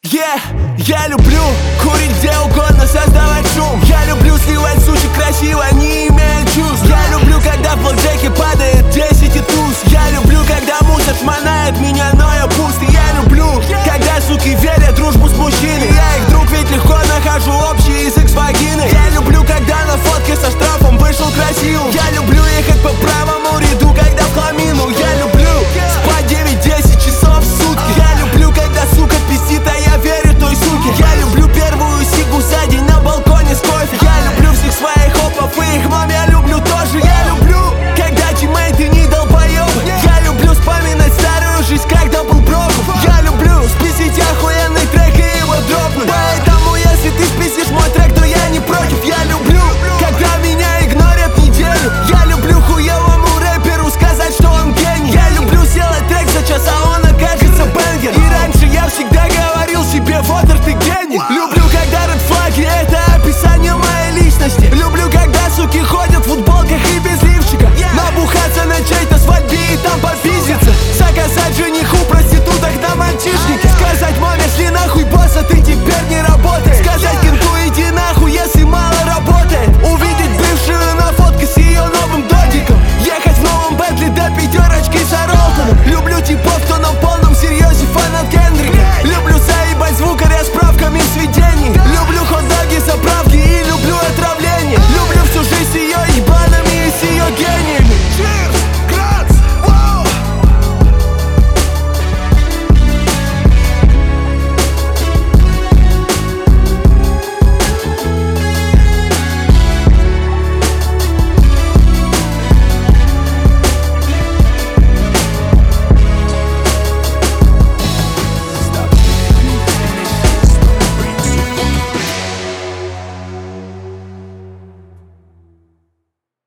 Я люблю курить где угодно, создавать шум. Я люблю сливать суши красиво, не имея чувств. Я люблю, когда в блэкджеке падает 10 и туз. Я люблю, когда муза шмонает меня, но я пуст. И я люблю